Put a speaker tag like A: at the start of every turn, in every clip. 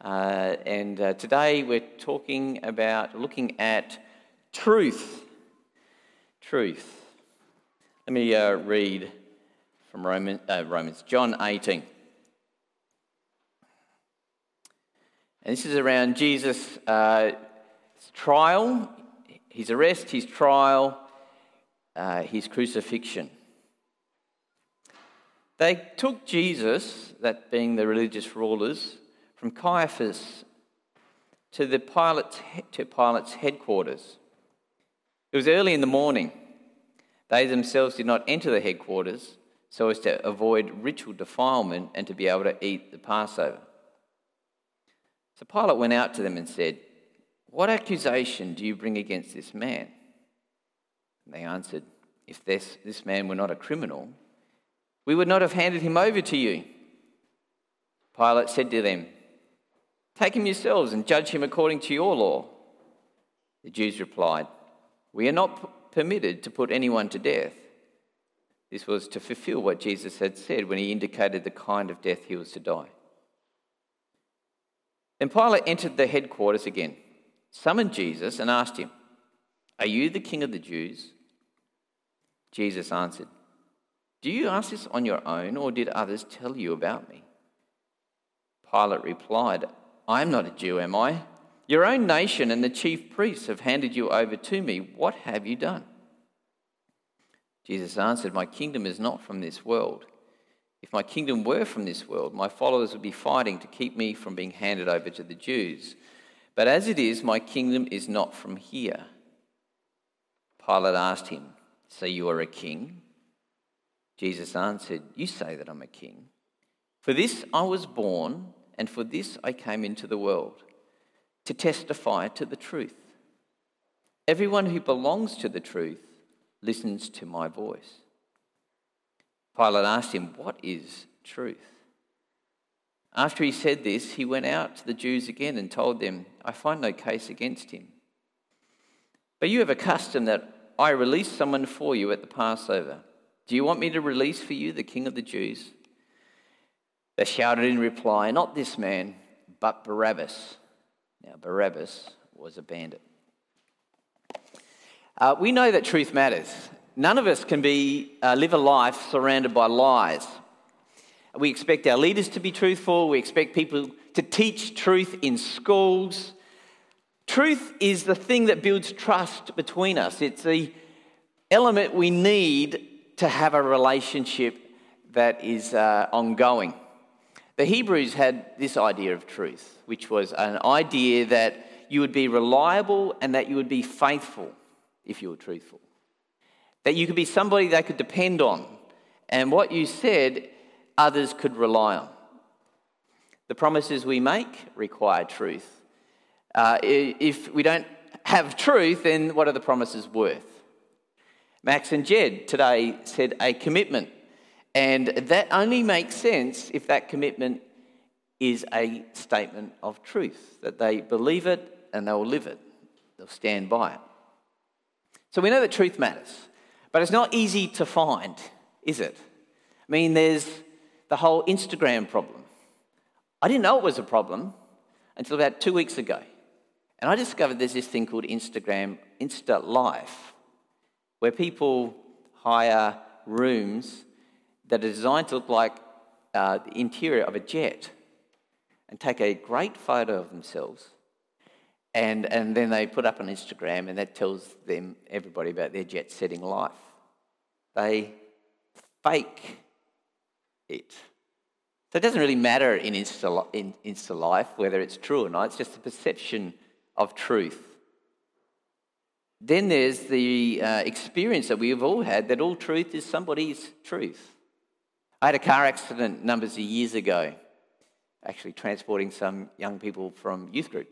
A: Today we're looking at truth. Truth. Let me read from John 18. And this is around Jesus' trial, his arrest, his trial, his crucifixion. They took Jesus, that being the religious rulers, from Caiaphas to Pilate's headquarters. It was early in the morning. They themselves did not enter the headquarters so as to avoid ritual defilement and to be able to eat the Passover. So Pilate went out to them and said, "What accusation do you bring against this man?" And they answered, "If this man were not a criminal, we would not have handed him over to you." Pilate said to them, "Take him yourselves and judge him according to your law." The Jews replied, "We are not permitted to put anyone to death." This was to fulfill what Jesus had said when he indicated the kind of death he was to die. Then Pilate entered the headquarters again, summoned Jesus and asked him, "Are you the king of the Jews?" Jesus answered, "Do you ask this on your own, or did others tell you about me?" Pilate replied, "I am not a Jew, am I? Your own nation and the chief priests have handed you over to me. What have you done?" Jesus answered, "My kingdom is not from this world. If my kingdom were from this world, my followers would be fighting to keep me from being handed over to the Jews. But as it is, my kingdom is not from here." Pilate asked him, "So you are a king?" Jesus answered, "You say that I'm a king. For this I was born, and for this I came into the world, to testify to the truth. Everyone who belongs to the truth listens to my voice." Pilate asked him, "What is truth?" After he said this, he went out to the Jews again and told them, "I find no case against him. But you have a custom that I release someone for you at the Passover. Do you want me to release for you the king of the Jews?" They shouted in reply, "Not this man, but Barabbas." Now, Barabbas was a bandit. We know that truth matters. None of us can live a life surrounded by lies. We expect our leaders to be truthful. We expect people to teach truth in schools. Truth is the thing that builds trust between us. It's the element we need to have a relationship that is ongoing. The Hebrews had this idea of truth, which was an idea that you would be reliable and that you would be faithful if you were truthful. That you could be somebody they could depend on, and what you said, others could rely on. The promises we make require truth. If we don't have truth, then what are the promises worth? Max and Jed today said a commitment, and that only makes sense if that commitment is a statement of truth, that they believe it and they will live it. They'll stand by it. So we know that truth matters. But it's not easy to find, is it? I mean, there's the whole Instagram problem. I didn't know it was a problem until about 2 weeks ago. And I discovered there's this thing called Instagram, Insta Life, where people hire rooms that are designed to look like the interior of a jet and take a great photo of themselves. And then they put up on Instagram, and that tells everybody about their jet-setting life. They fake it. So it doesn't really matter in Insta life whether it's true or not. It's just the perception of truth. Then there's the experience that we've all had that all truth is somebody's truth. I had a car accident numbers of years ago, actually transporting some young people from youth group.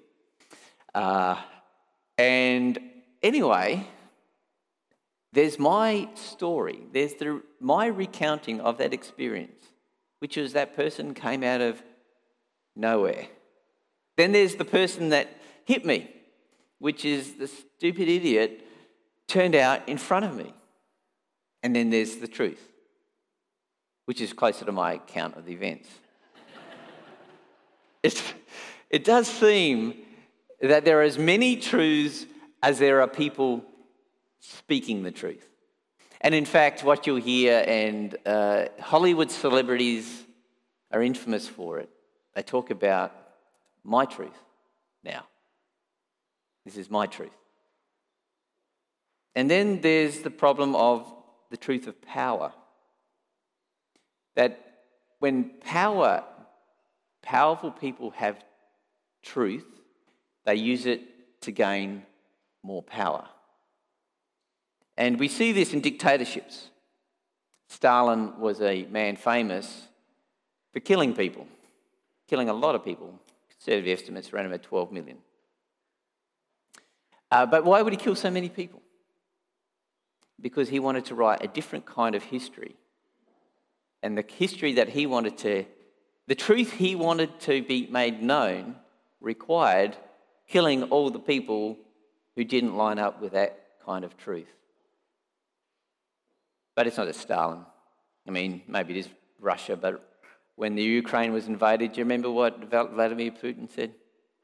A: And anyway, there's my story. There's my recounting of that experience, which was that person came out of nowhere. Then there's the person that hit me, which is the stupid idiot turned out in front of me. And then there's the truth, which is closer to my account of the events. it does seem that there are as many truths as there are people speaking the truth. And in fact, what you'll hear, and Hollywood celebrities are infamous for it, they talk about my truth now. This is my truth. And then there's the problem of the truth of power. That when powerful people have truth, they use it to gain more power. And we see this in dictatorships. Stalin was a man famous for killing people, killing a lot of people. Conservative estimates around about 12 million. But why would he kill so many people? Because he wanted to write a different kind of history. And the history that he wanted to, the truth he wanted to be made known required killing all the people who didn't line up with that kind of truth. But it's not just Stalin. I mean, maybe it is Russia, but when the Ukraine was invaded, do you remember what Vladimir Putin said?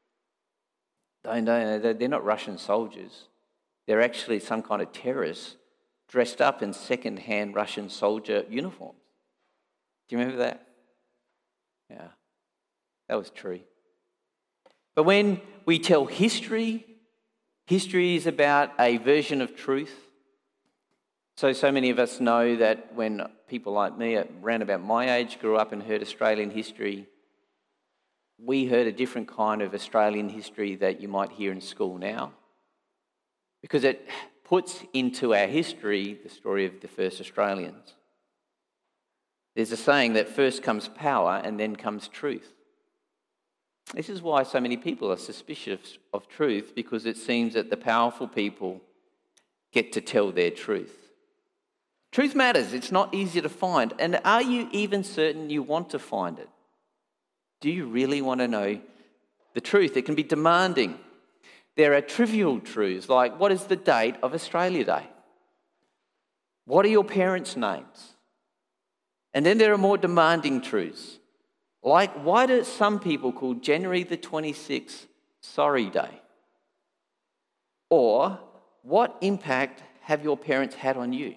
A: They're not Russian soldiers. They're actually some kind of terrorists dressed up in second-hand Russian soldier uniforms. Do you remember that? Yeah, that was true. But when we tell history, history is about a version of truth. So many of us know that when people like me, around about my age, grew up and heard Australian history, we heard a different kind of Australian history that you might hear in school now, because it puts into our history the story of the first Australians. There's a saying that first comes power and then comes truth. This is why so many people are suspicious of truth, because it seems that the powerful people get to tell their truth. Truth matters. It's not easy to find. And are you even certain you want to find it? Do you really want to know the truth? It can be demanding. There are trivial truths like, what is the date of Australia Day? What are your parents' names? And then there are more demanding truths, like, why do some people call January the 26th Sorry Day? Or, what impact have your parents had on you?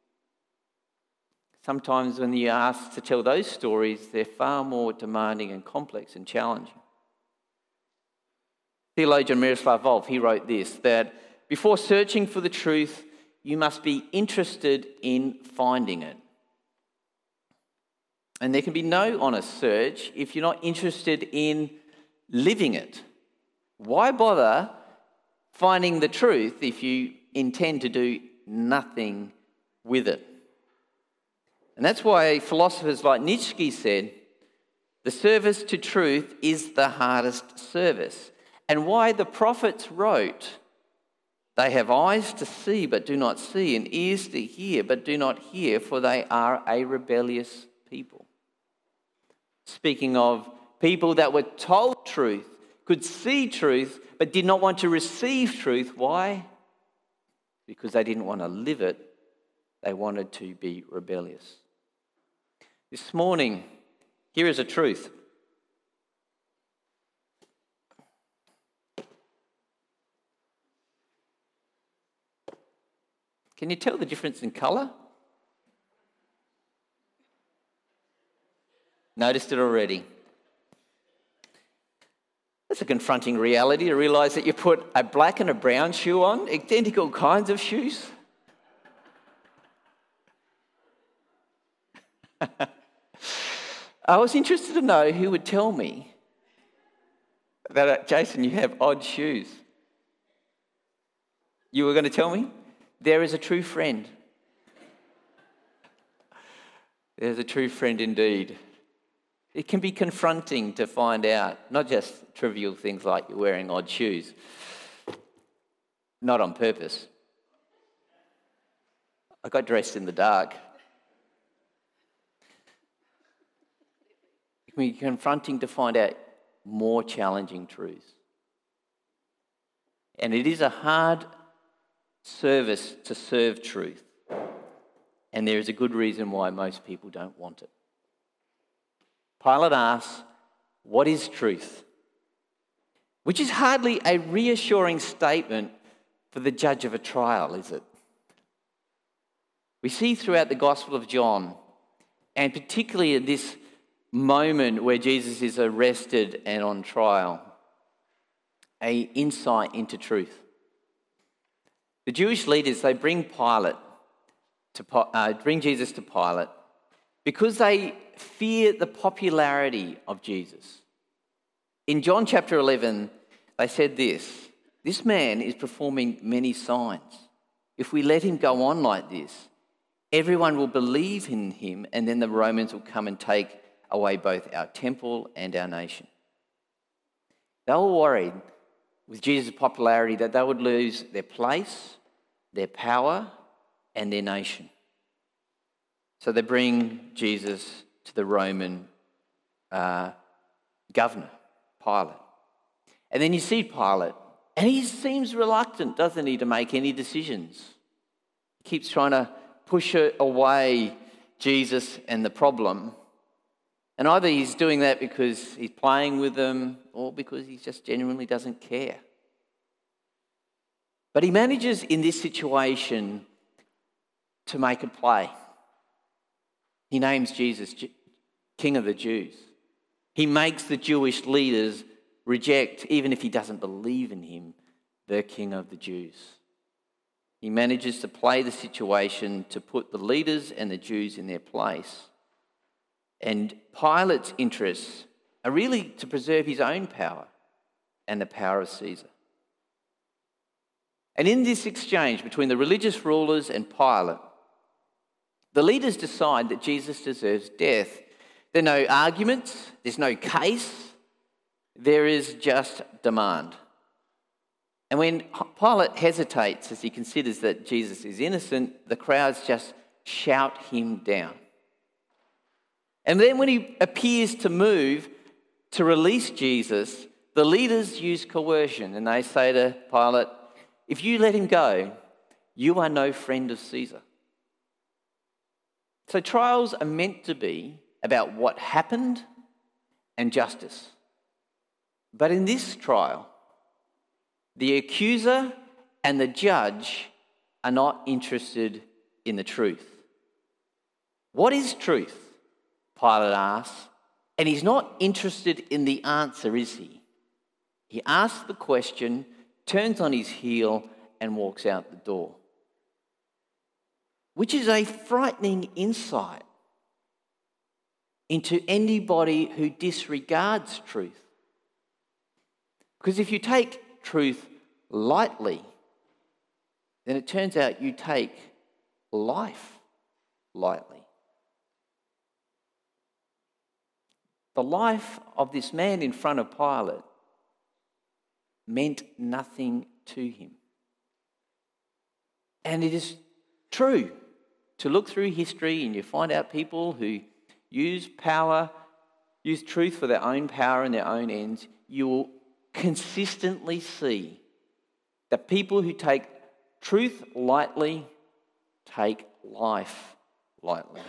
A: Sometimes when you're asked to tell those stories, they're far more demanding and complex and challenging. Theologian Miroslav Volf, he wrote this, that before searching for the truth, you must be interested in finding it. And there can be no honest search if you're not interested in living it. Why bother finding the truth if you intend to do nothing with it? And that's why philosophers like Nietzsche said, the service to truth is the hardest service. And why the prophets wrote, they have eyes to see but do not see, and ears to hear but do not hear, for they are a rebellious people. Speaking of people that were told truth, could see truth, but did not want to receive truth. Why? Because they didn't want to live it. They wanted to be rebellious. This morning, here is a truth. Can you tell the difference in colour? Noticed it already. That's a confronting reality to realise that you put a black and a brown shoe on, identical kinds of shoes. I was interested to know who would tell me that, Jason, you have odd shoes. You were going to tell me? There is a true friend. There's a true friend indeed. It can be confronting to find out, not just trivial things like you're wearing odd shoes, not on purpose. I got dressed in the dark. It can be confronting to find out more challenging truths. And it is a hard service to serve truth. And there is a good reason why most people don't want it. Pilate asks, what is truth? which is hardly a reassuring statement for the judge of a trial, is it? We see throughout the Gospel of John, and particularly in this moment where Jesus is arrested and on trial, an insight into truth. The Jewish leaders, they bring Jesus to Pilate because they fear the popularity of Jesus. In John chapter 11, they said this man is performing many signs. If we let him go on like this, everyone will believe in him, and then the Romans will come and take away both our temple and our nation. They were worried with Jesus' popularity that they would lose their place, their power, and their nation. So they bring Jesus to the Roman governor, Pilate. And then you see Pilate, and he seems reluctant, doesn't he, to make any decisions. He keeps trying to push away Jesus and the problem. And either he's doing that because he's playing with them or because he just genuinely doesn't care. But he manages in this situation to make a play. He names Jesus King of the Jews. He makes the Jewish leaders reject, even if he doesn't believe in him, the King of the Jews. He manages to play the situation to put the leaders and the Jews in their place. And Pilate's interests are really to preserve his own power and the power of Caesar. And in this exchange between the religious rulers and Pilate, the leaders decide that Jesus deserves death. There are no arguments, there's no case, there is just demand. And when Pilate hesitates as he considers that Jesus is innocent, the crowds just shout him down. And then when he appears to move to release Jesus, the leaders use coercion, and they say to Pilate, if you let him go, you are no friend of Caesar. So trials are meant to be about what happened and justice. But in this trial, the accuser and the judge are not interested in the truth. What is truth? Pilate asks. And he's not interested in the answer, is he? He asks the question, turns on his heel, and walks out the door. Which is a frightening insight into anybody who disregards truth. Because if you take truth lightly, then it turns out you take life lightly. The life of this man in front of Pilate meant nothing to him. And it is true to look through history and you find out people who use power, use truth for their own power and their own ends. You will consistently see that people who take truth lightly take life lightly.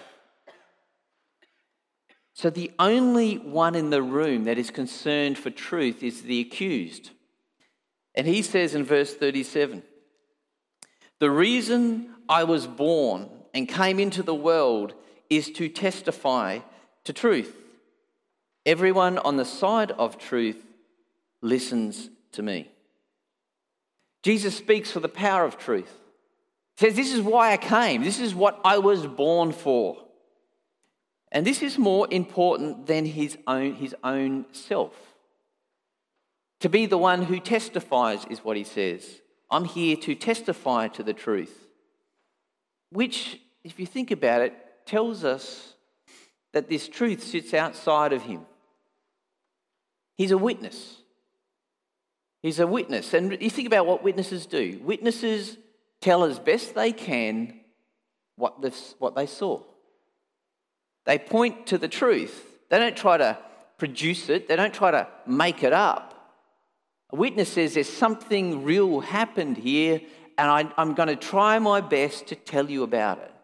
A: So the only one in the room that is concerned for truth is the accused. And he says in verse 37, the reason I was born and came into the world is to testify to truth. Everyone on the side of truth listens to me. Jesus speaks for the power of truth. He says, this is why I came. This is what I was born for. And this is more important than his own self. To be the one who testifies is what he says. I'm here to testify to the truth. Which, if you think about it, tells us that this truth sits outside of him. He's a witness. He's a witness. And you think about what witnesses do. Witnesses tell as best they can what they saw. They point to the truth. They don't try to produce it. They don't try to make it up. A witness says there's something real happened here and I'm going to try my best to tell you about it.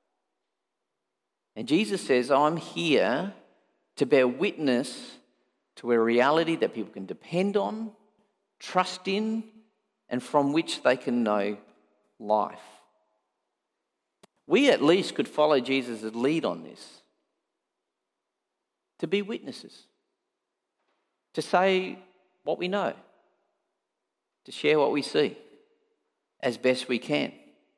A: And Jesus says, I'm here to bear witness to a reality that people can depend on trust in, and from which they can know life. We at least could follow Jesus' lead on this, to be witnesses, to say what we know, to share what we see as best we can.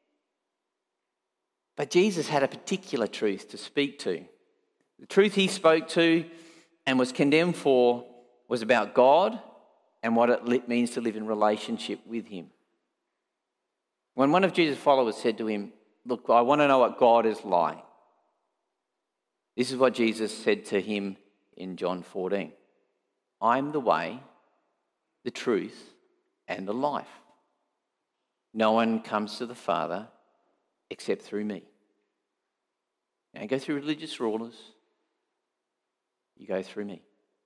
A: But Jesus had a particular truth to speak to. The truth he spoke to and was condemned for was about God and what it means to live in relationship with him. When one of Jesus' followers said to him, "Look, I want to know what God is like," this is what Jesus said to him in John 14. "I'm the way, the truth, and the life. No one comes to the Father except through me." Now, you go through religious rulers, you go through me.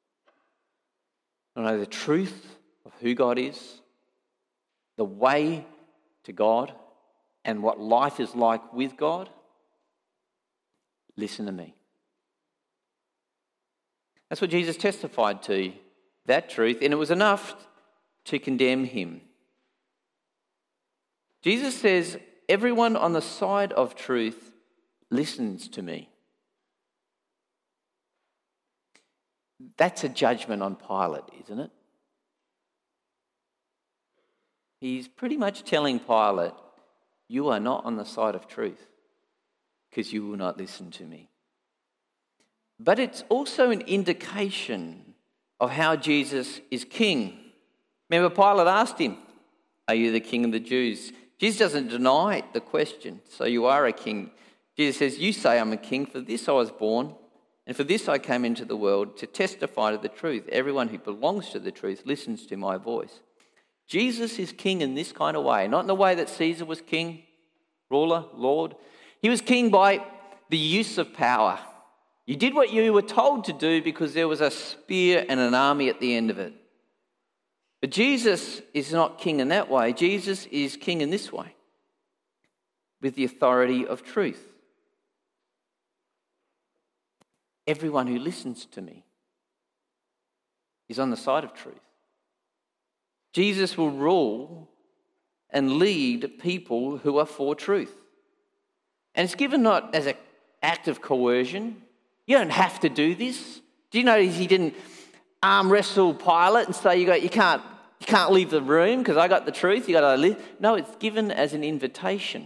A: I know the truth of who God is, the way to God, and what life is like with God. Listen to me. That's what Jesus testified to, that truth, and it was enough to condemn him. Jesus says, everyone on the side of truth listens to me. That's a judgment on Pilate, isn't it? He's pretty much telling Pilate, you are not on the side of truth because you will not listen to me. But it's also an indication of how Jesus is king. Remember, Pilate asked him, "Are you the king of the Jews?" Jesus doesn't deny the question. "So you are a king." Jesus says, "You say I'm a king. For this I was born, and for this I came into the world, to testify to the truth. Everyone who belongs to the truth listens to my voice." Jesus is king in this kind of way, not in the way that Caesar was king, ruler, Lord. He was king by the use of power. You did what you were told to do because there was a spear and an army at the end of it. But Jesus is not king in that way. Jesus is king in this way, with the authority of truth. Everyone who listens to me is on the side of truth. Jesus will rule and lead people who are for truth. And it's given not as an act of coercion. You don't have to do this. Do you notice he didn't arm wrestle Pilate and say, you can't leave the room because I got the truth, you got to live. No, it's given as an invitation.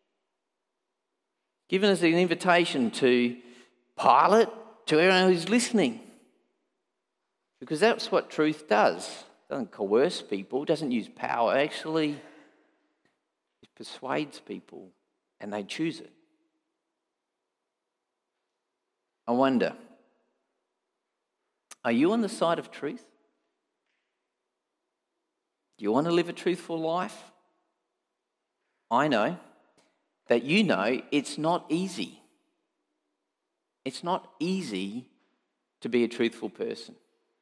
A: Given as an invitation to Pilate, to everyone who's listening. Because that's what truth does. It doesn't coerce people, it doesn't use power. Actually, it persuades people and they choose it. I wonder, are you on the side of truth? Do you want to live a truthful life? I know that you know it's not easy. It's not easy to be a truthful person.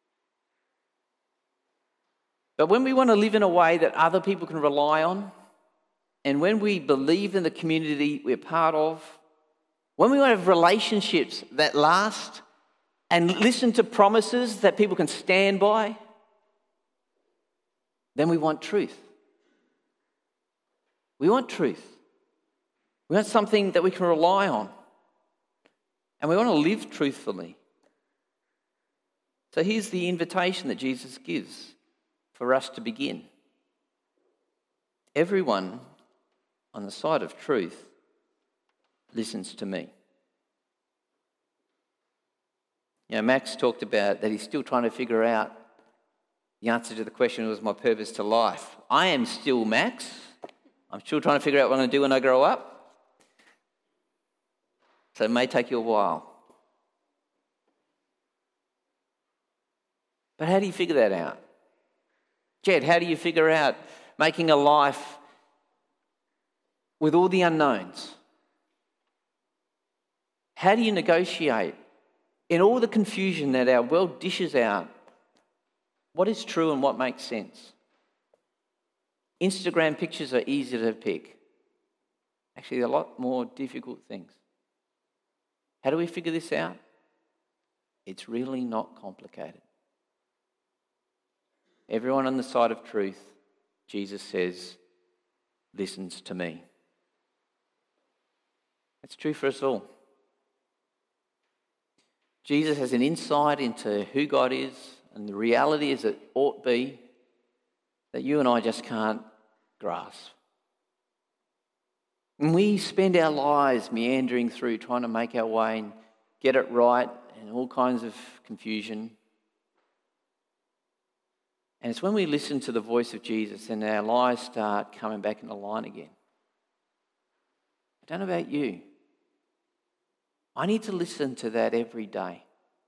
A: But when we want to live in a way that other people can rely on, and when we believe in the community we're part of, when we want to have relationships that last and listen to promises that people can stand by, then we want truth. We want truth. We want something that we can rely on. And we want to live truthfully. So here's the invitation that Jesus gives for us to begin. Everyone on the side of truth listens to me. You know, Max talked about that he's still trying to figure out the answer to the question, was my purpose to life? I am still Max. I'm still trying to figure out what I'm going to do when I grow up. So it may take you a while. But how do you figure that out? Jed, how do you figure out making a life with all the unknowns? How do you negotiate in all the confusion that our world dishes out? What is true and what makes sense? Instagram pictures are easy to pick. Actually, they're a lot more difficult things. How do we figure this out? It's really not complicated. Everyone on the side of truth, Jesus says, listens to me. That's true for us all. Jesus has an insight into who God is and the reality as it ought be that you and I just can't grasp. And we spend our lives meandering through, trying to make our way and get it right, and all kinds of confusion. And it's when we listen to the voice of Jesus and our lives start coming back into line again. I don't know about you. I need to listen to that every day.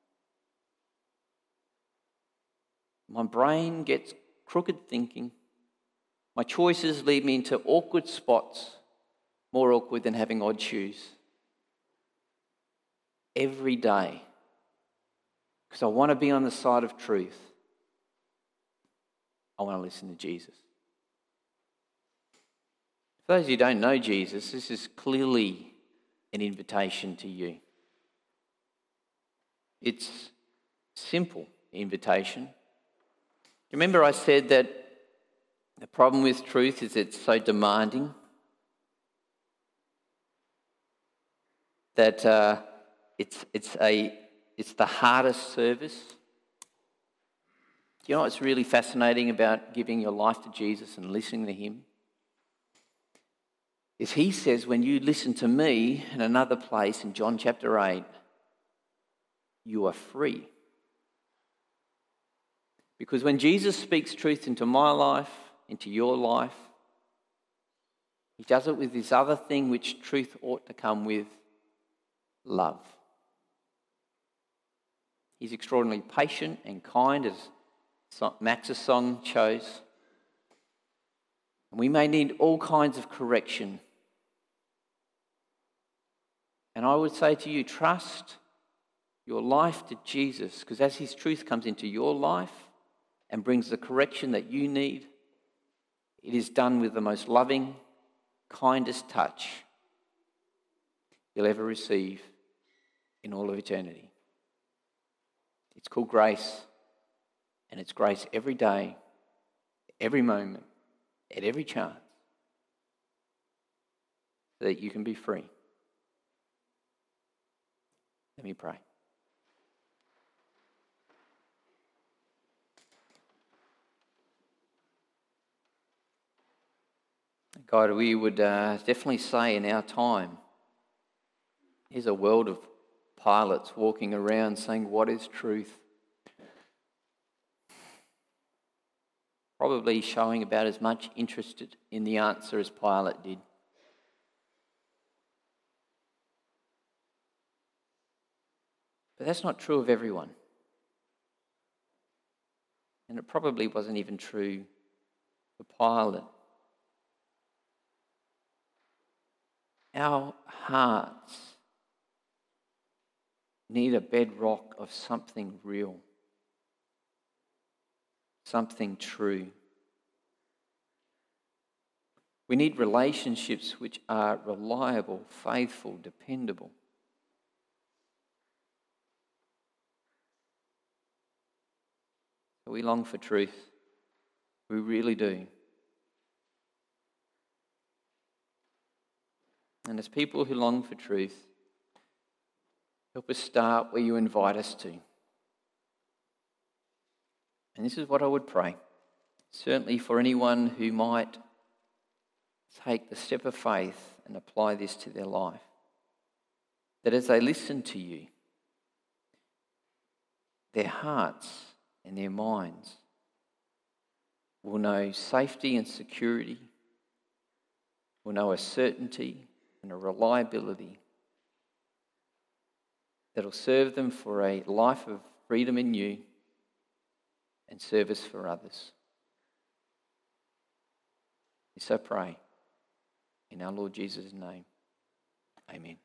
A: My brain gets crooked thinking. My choices lead me into awkward spots, more awkward than having odd shoes. Every day. Because I want to be on the side of truth. I want to listen to Jesus. For those who don't know Jesus, this is clearly an invitation to you. It's a simple invitation. Remember I said that the problem with truth is it's so demanding that it's the hardest service. Do you know what's really fascinating about giving your life to Jesus and listening to him? Is he says, when you listen to me in another place in John chapter 8, you are free. Because when Jesus speaks truth into my life, into your life, he does it with this other thing which truth ought to come with, love. He's extraordinarily patient and kind, as Max's song shows. And we may need all kinds of correction. And I would say to you, trust your life to Jesus, because as his truth comes into your life and brings the correction that you need, it is done with the most loving, kindest touch you'll ever receive in all of eternity. It's called grace, and it's grace every day, every moment, at every chance, so that you can be free. Let me pray. God, we would definitely say in our time, here's a world of pilots walking around saying, what is truth? Probably showing about as much interest in the answer as Pilate did. But that's not true of everyone. And it probably wasn't even true for Pilate. Our hearts need a bedrock of something real, something true. We need relationships which are reliable, faithful, dependable. We long for truth. We really do. And as people who long for truth, help us start where you invite us to. And this is what I would pray. Certainly for anyone who might take the step of faith and apply this to their life. That as they listen to you, their hearts and their minds will know safety and security, will know a certainty and a reliability that'll serve them for a life of freedom in you and service for others. So pray in our Lord Jesus' name. Amen.